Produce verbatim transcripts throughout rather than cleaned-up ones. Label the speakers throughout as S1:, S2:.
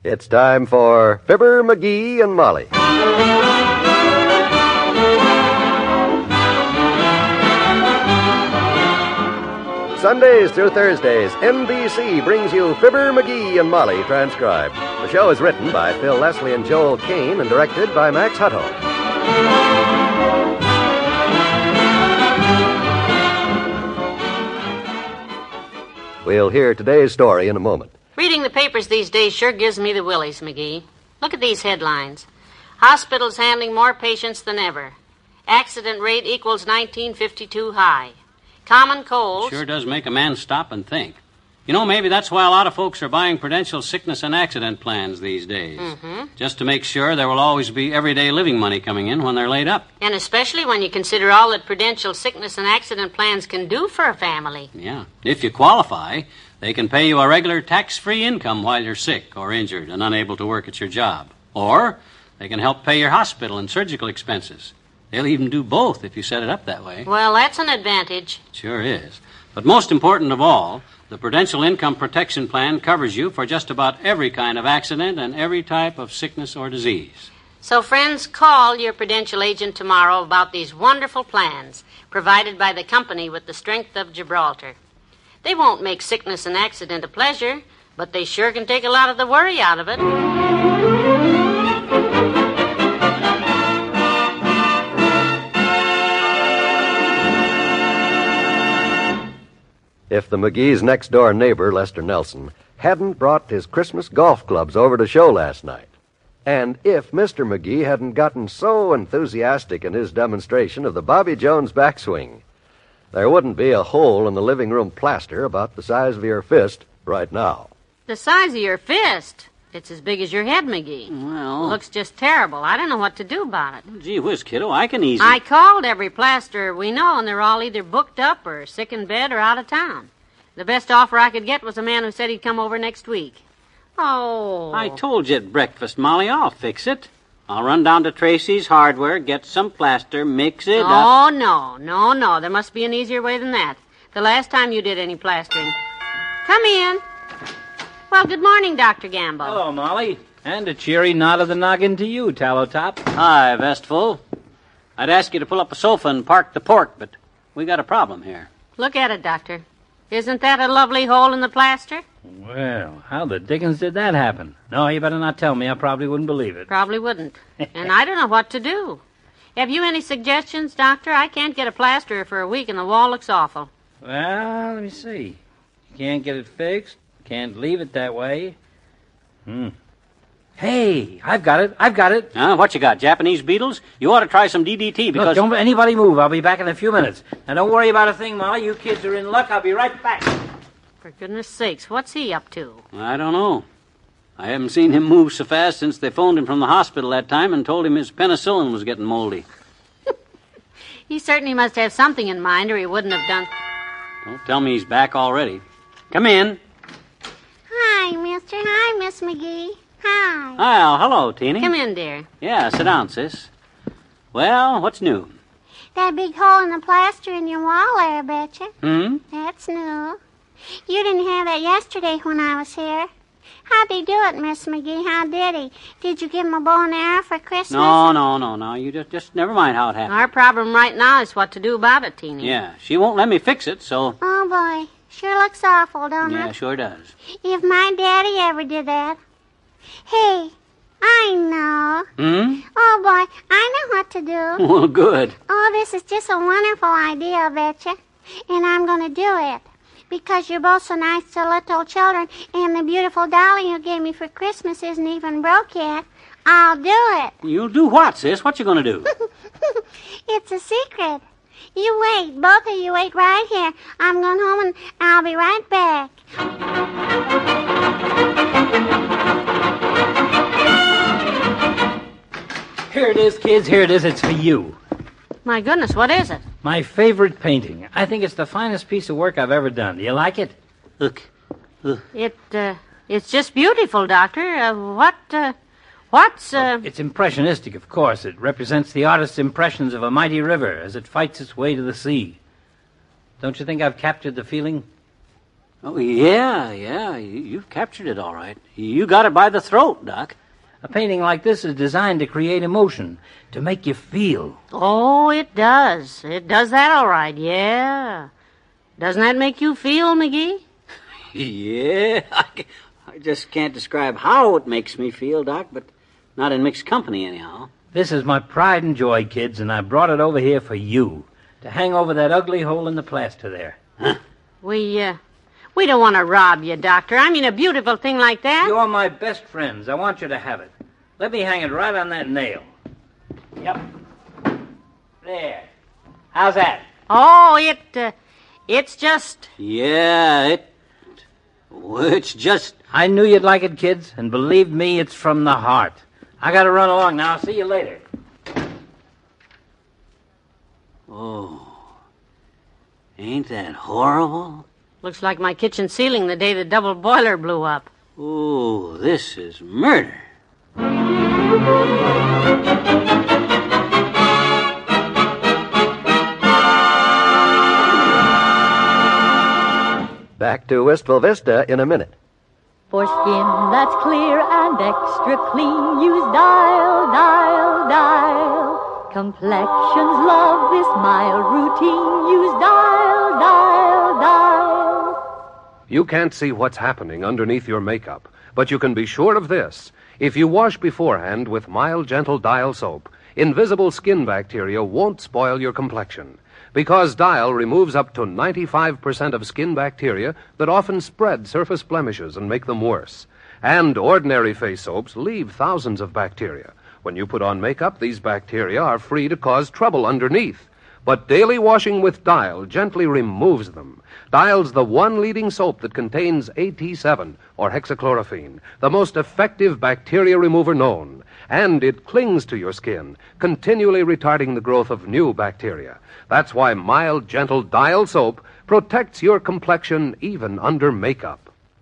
S1: It's time for Fibber, McGee, and Molly. Sundays through Thursdays, N B C brings you Fibber, McGee, and Molly transcribed. The show is written by Phil Leslie and Joel Kane and directed by Max Hutto. We'll hear today's story in a moment.
S2: Reading the papers these days sure gives me the willies, McGee. Look at these headlines. Hospitals handling more patients than ever. Accident rate equals nineteen fifty-two high. Common colds.
S3: Sure does make a man stop and think. You know, maybe that's why a lot of folks are buying Prudential sickness and accident plans these days.
S2: Mm-hmm.
S3: Just to make sure there will always be everyday living money coming in when they're laid up.
S2: And especially when you consider all that Prudential sickness and accident plans can do for a family.
S3: Yeah. If you qualify, they can pay you a regular tax-free income while you're sick or injured and unable to work at your job. Or they can help pay your hospital and surgical expenses. They'll even do both if you set it up that way.
S2: Well, that's an advantage.
S3: Sure is. But most important of all, the Prudential Income Protection Plan covers you for just about every kind of accident and every type of sickness or disease.
S2: So, friends, call your Prudential agent tomorrow about these wonderful plans provided by the company with the strength of Gibraltar. They won't make sickness and accident a pleasure, but they sure can take a lot of the worry out of it.
S1: If the McGee's next-door neighbor, Lester Nelson, hadn't brought his Christmas golf clubs over to show last night, and if Mister McGee hadn't gotten so enthusiastic in his demonstration of the Bobby Jones backswing, there wouldn't be a hole in the living room plaster about the size of your fist right now.
S2: The size of your fist? It's as big as your head, McGee.
S3: Well...
S2: Looks just terrible. I don't know what to do about it.
S3: Gee whiz, kiddo, I can easily...
S2: I called every plasterer we know, and they're all either booked up or sick in bed or out of town. The best offer I could get was a man who said he'd come over next week. Oh.
S3: I told you at breakfast, Molly, I'll fix it. I'll run down to Tracy's Hardware, get some plaster, mix it up...
S2: Oh, no, no, no. There must be an easier way than that. The last time you did any plastering. Come in. Well, good morning, Doctor Gamble.
S4: Hello, Molly. And a cheery nod of the noggin to you, Tallow Top.
S3: Hi, Vestful. I'd ask you to pull up a sofa and park the pork, but we got a problem here.
S2: Look at it, Doctor. Isn't that a lovely hole in the plaster?
S4: Well, how the dickens did that happen? No, you better not tell me. I probably wouldn't believe it.
S2: Probably wouldn't. And I don't know what to do. Have you any suggestions, Doctor? I can't get a plasterer for a week, and the wall looks awful.
S4: Well, let me see. You can't get it fixed. Can't leave it that way. Hmm. Hey, I've got it. I've got it.
S3: Huh? What you got? Japanese beetles? You ought to try some D D T because...
S4: Look, don't anybody move. I'll be back in a few minutes. Now, don't worry about a thing, Molly. You kids are in luck. I'll be right back.
S2: For goodness sakes, what's he up to?
S3: I don't know. I haven't seen him move so fast since they phoned him from the hospital that time and told him his penicillin was getting moldy.
S2: He certainly must have something in mind, or he wouldn't have done...
S3: Don't tell me he's back already. Come in.
S5: Hi, mister. Hi, Miss McGee. Hi.
S3: Well, hello, Teeny.
S2: Come in, dear.
S3: Yeah, sit down, sis. Well, what's new?
S5: That big hole in the plaster in your wall there, I betcha.
S3: Hmm?
S5: That's new. You didn't have that yesterday when I was here. How'd he do it, Miss McGee? How did he? Did you give him a bow and arrow for Christmas?
S3: No, no, no, no. You just, just never mind how it happened.
S2: Our problem right now is what to do about it, Teeny.
S3: Yeah, she won't let me fix it, so...
S5: Oh, boy. Sure looks awful, don't
S3: Yeah,
S5: it?
S3: sure does.
S5: If my daddy ever did that. Hey, I know.
S3: Hmm?
S5: Oh, boy, I know what to do.
S3: Well, good.
S5: Oh, this is just a wonderful idea, I betcha. And I'm going to do it. Because you're both so nice to little children, and the beautiful dolly you gave me for Christmas isn't even broke yet. I'll do it.
S3: You'll do what, sis? What you gonna do?
S5: It's a secret. You wait. Both of you wait right here. I'm going home, and I'll be right back.
S4: Here it is, kids. Here it is. It's for you.
S2: My goodness, what is it?
S4: My favorite painting. I think it's the finest piece of work I've ever done. Do you like it?
S3: Look. Look.
S2: It, uh, it's just beautiful, Doctor. Uh, what, uh, what's, uh...
S4: It's impressionistic, of course. It represents the artist's impressions of a mighty river as it fights its way to the sea. Don't you think I've captured the feeling?
S3: Oh, yeah, yeah. You, you've captured it all right. You got it by the throat, Doc.
S4: A painting like this is designed to create emotion, to make you feel.
S2: Oh, it does. It does that all right, yeah. Doesn't that make you feel, McGee?
S3: Yeah. I, I just can't describe how it makes me feel, Doc, but not in mixed company anyhow.
S4: This is my pride and joy, kids, and I brought it over here for you, to hang over that ugly hole in the plaster there.
S3: Huh?
S2: We, uh, we don't want to rob you, Doctor. I mean, a beautiful thing like that.
S4: You're my best friends. I want you to have it. Let me hang it right on that nail. Yep. There. How's that?
S2: Oh, it, uh, it's just...
S3: Yeah, it... It's just...
S4: I knew you'd like it, kids, and believe me, it's from the heart. I gotta run along now. See you later.
S3: Oh, ain't that horrible?
S2: Looks like my kitchen ceiling the day the double boiler blew up.
S3: Oh, this is murder.
S1: Back to Wistful Vista in a minute.
S6: For skin that's clear and extra clean, use Dial, Dial, Dial. Complexions love this mild routine. Use Dial, Dial, Dial.
S7: You can't see what's happening underneath your makeup, but you can be sure of this. If you wash beforehand with mild, gentle Dial soap, invisible skin bacteria won't spoil your complexion. Because Dial removes up to ninety-five percent of skin bacteria that often spread surface blemishes and make them worse. And ordinary face soaps leave thousands of bacteria. When you put on makeup, these bacteria are free to cause trouble underneath. But daily washing with Dial gently removes them. Dial's the one leading soap that contains A T seven, or hexachlorophene, the most effective bacteria remover known. And it clings to your skin, continually retarding the growth of new bacteria. That's why mild, gentle Dial soap protects your complexion even under makeup.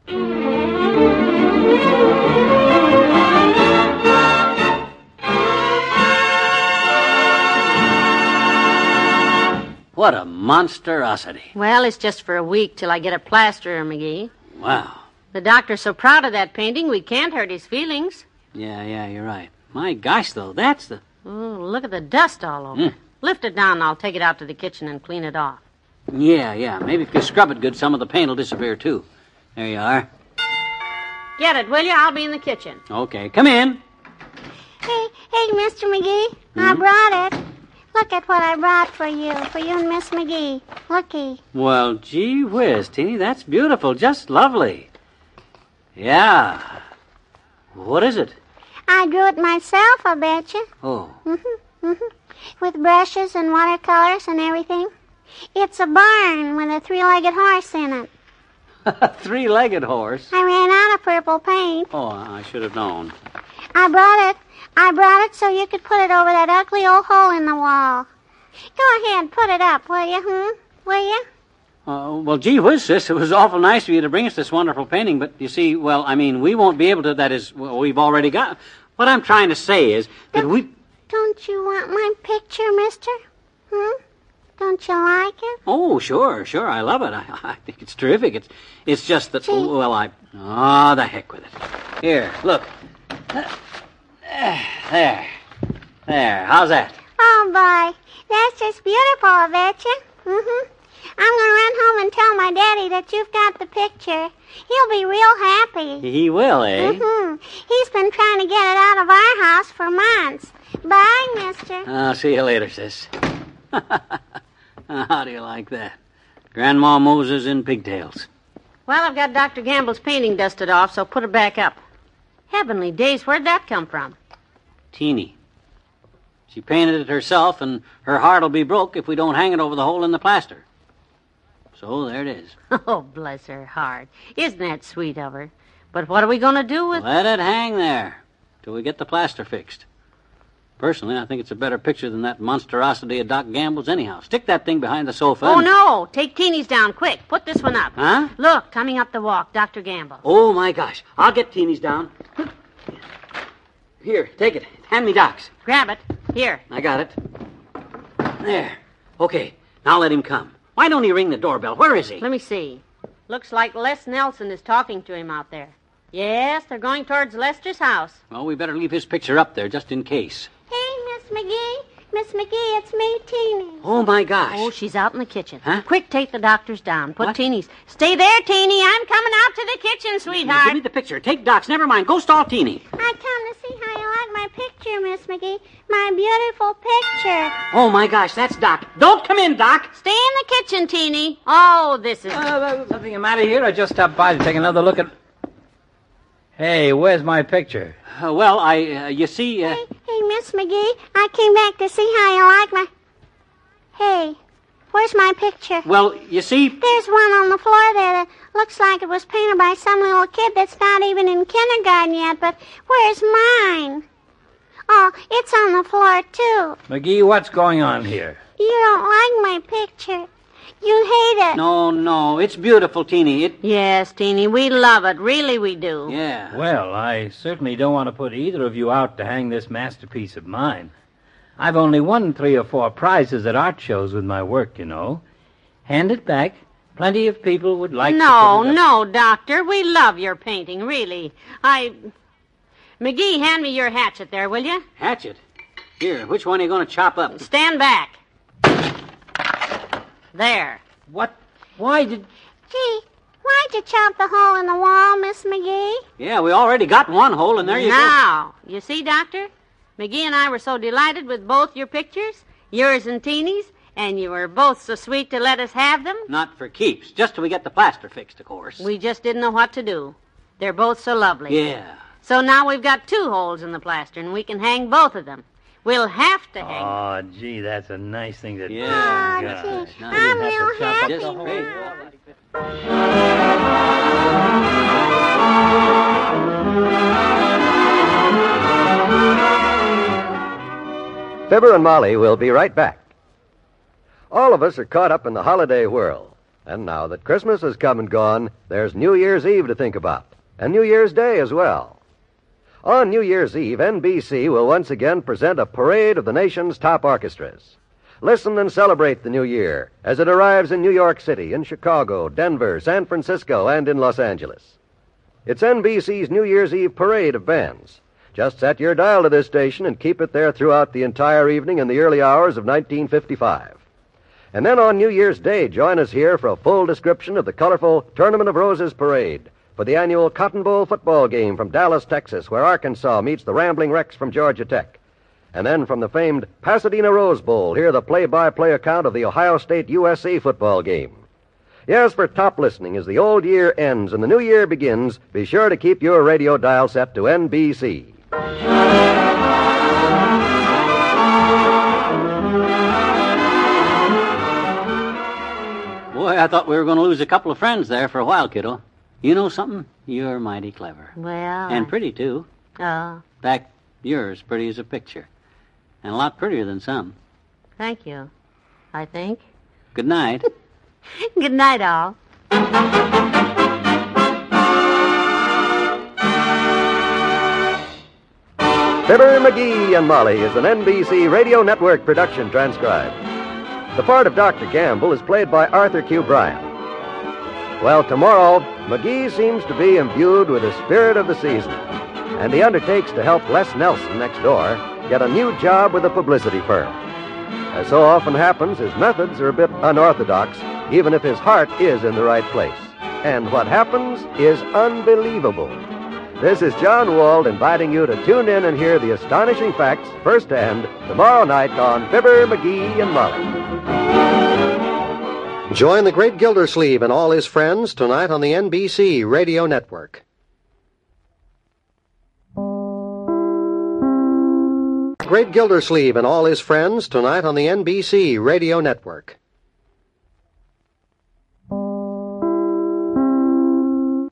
S3: What a monstrosity.
S2: Well, it's just for a week till I get a plasterer, McGee.
S3: Wow.
S2: The doctor's so proud of that painting, we can't hurt his feelings.
S3: Yeah, yeah, you're right. My gosh, though, that's the...
S2: Oh, look at the dust all over.
S3: Mm.
S2: Lift it down and I'll take it out to the kitchen and clean it off.
S3: Yeah, yeah. Maybe if you scrub it good, some of the paint will disappear, too. There you are.
S2: Get it, will you? I'll be in the kitchen.
S3: Okay, come in.
S5: Hey, hey, Mister McGee,
S3: Hmm?
S5: I brought it. Look at what I brought for you, for you and Miss McGee. Looky.
S3: Well, gee whiz, Teeny, that's beautiful. Just lovely. Yeah. What is it?
S5: I drew it myself, I bet you.
S3: Oh.
S5: Mm-hmm, mm-hmm. With brushes and watercolors and everything. It's a barn with a three-legged horse in it.
S3: A three-legged horse?
S5: I ran out of purple paint.
S3: Oh, I should have known.
S5: I brought it. I brought it so you could put it over that ugly old hole in the wall. Go ahead, put it up, will you, hmm? Will you?
S3: Uh, well, gee whiz, sis, it was awful nice of you to bring us this wonderful painting, but you see, well, I mean, we won't be able to, that is, well, we've already got... What I'm trying to say is that
S5: Don't-
S3: we...
S5: Don't you want my picture, mister? Hmm? Don't you like it?
S3: Oh, sure, sure, I love it. I, I think it's terrific. It's it's just that,
S5: Gee.
S3: well, I... Oh, the heck with it. Here, look. Uh, There. There, how's that?
S5: Oh, boy. That's just beautiful, I bet you. Mm-hmm. I'm going to run home and tell my daddy that you've got the picture. He'll be real happy.
S3: He will, eh?
S5: Mm-hmm. He's been trying to get it out of our house for months. Bye, mister.
S3: I'll see you later, sis. How do you like that? Grandma Moses in pigtails.
S2: Well, I've got Doctor Gamble's painting dusted off, so put it back up. Heavenly days, where'd that come from?
S3: Teeny. She painted it herself, and her heart'll be broke if we don't hang it over the hole in the plaster. So there it is.
S2: Oh, bless her heart. Isn't that sweet of her? But what are we going to do with...
S3: Let it hang there till we get the plaster fixed. Personally, I think it's a better picture than that monstrosity of Doc Gamble's anyhow. Stick that thing behind the sofa.
S2: Oh,
S3: and-
S2: no. Take Teeny's down, quick. Put this one up.
S3: Huh?
S2: Look, coming up the walk, Doctor Gamble.
S3: Oh, my gosh. I'll get Teeny's down. Here, take it. Hand me Doc's.
S2: Grab it. Here.
S3: I got it. There. Okay, now let him come. Why don't he ring the doorbell? Where is he?
S2: Let me see. Looks like Les Nelson is talking to him out there. Yes, they're going towards Lester's house.
S3: Well, we better leave his picture up there just in case.
S5: Hey, Miss McGee. Miss McGee, it's me, Teeny.
S3: Oh, my gosh.
S2: Oh, she's out in the kitchen.
S3: Huh?
S2: Quick, take the doctors down. Put
S3: What?
S2: Teeny's. Stay there, Teeny. I'm coming out to the kitchen, sweetheart.
S3: Give me the picture. Take Doc's. Never mind. Go stall Teeny.
S5: I come to see how you like my picture, Miss McGee. My beautiful picture.
S3: Oh, my gosh. That's Doc. Don't come in, Doc.
S2: Stay in the kitchen, Teeny. Oh, this is...
S4: Uh, nothing the matter here. I just stopped by to take another look at... Hey, where's my picture?
S3: Uh, well, I, uh, you see... Uh...
S5: Hey, hey, Miss McGee, I came back to see how you like my... Hey, where's my picture?
S3: Well, you see...
S5: There's one on the floor there that looks like it was painted by some little kid that's not even in kindergarten yet, but where's mine? Oh, it's on the floor, too.
S4: McGee, what's going on here?
S5: You don't like my picture. You hate it.
S3: No, no. It's beautiful, Teeny. It...
S2: Yes, Teeny, we love it. Really, we do.
S3: Yeah.
S4: Well, I certainly don't want to put either of you out to hang this masterpiece of mine. I've only won three or four prizes at art shows with my work, you know. Hand it back. Plenty of people would like
S2: no,
S4: to put it up.
S2: No, Doctor, we love your painting, really. I... McGee, hand me your hatchet there, will you?
S3: Hatchet? Here, which one are you going to chop up?
S2: Stand back. There.
S4: What? Why did...
S5: Gee, why'd you chop the hole in the wall, Miss McGee?
S3: Yeah, we already got one hole, and there you
S2: now, go. You see, Doctor? McGee and I were so delighted with both your pictures, yours and Teeny's, and you were both so sweet to let us have them.
S3: Not for keeps, just till we get the plaster fixed, of course.
S2: We just didn't know what to do. They're both so lovely.
S3: Yeah.
S2: So now we've got two holes in the plaster, and we can hang both of them. We'll have to hang.
S4: Oh, gee, that's a nice thing to do.
S3: Yeah.
S5: Oh,
S4: God.
S5: gee,
S3: Now
S5: I'm
S4: you have to
S5: real
S4: chop up
S5: happy
S3: the whole-
S5: now.
S1: Fibber and Molly will be right back. All of us are caught up in the holiday whirl. And now that Christmas has come and gone, there's New Year's Eve to think about. And New Year's Day as well. On New Year's Eve, N B C will once again present a parade of the nation's top orchestras. Listen and celebrate the new year as it arrives in New York City, in Chicago, Denver, San Francisco, and in Los Angeles. It's N B C's New Year's Eve parade of bands. Just set your dial to this station and keep it there throughout the entire evening in the early hours of nineteen fifty-five. And then on New Year's Day, join us here for a full description of the colorful Tournament of Roses parade for the annual Cotton Bowl football game from Dallas, Texas, where Arkansas meets the Rambling Wrecks from Georgia Tech. And then from the famed Pasadena Rose Bowl, hear the play-by-play account of the Ohio State U S C football game. Yes, for top listening, as the old year ends and the new year begins, be sure to keep your radio dial set to N B C.
S3: Boy, I thought we were going to lose a couple of friends there for a while, kiddo. You know something? You're mighty clever.
S2: Well...
S3: And pretty, too.
S2: Oh,
S3: In fact, you're as pretty as a picture. And a lot prettier than some.
S2: thank you, I think.
S3: Good night.
S2: Good night, all.
S1: Fibber, McGee, and Molly is an N B C Radio Network production transcribed. The part of Doctor Gamble is played by Arthur Q. Bryan. Well, tomorrow, McGee seems to be imbued with the spirit of the season, and he undertakes to help Les Nelson next door get a new job with a publicity firm. As so often happens, his methods are a bit unorthodox, even if his heart is in the right place. And what happens is unbelievable. This is John Wald inviting you to tune in and hear the astonishing facts firsthand tomorrow night on Fibber, McGee, and Molly. Join the great Gildersleeve and all his friends tonight on the N B C Radio Network. Great Gildersleeve and all his friends tonight on the N B C Radio Network.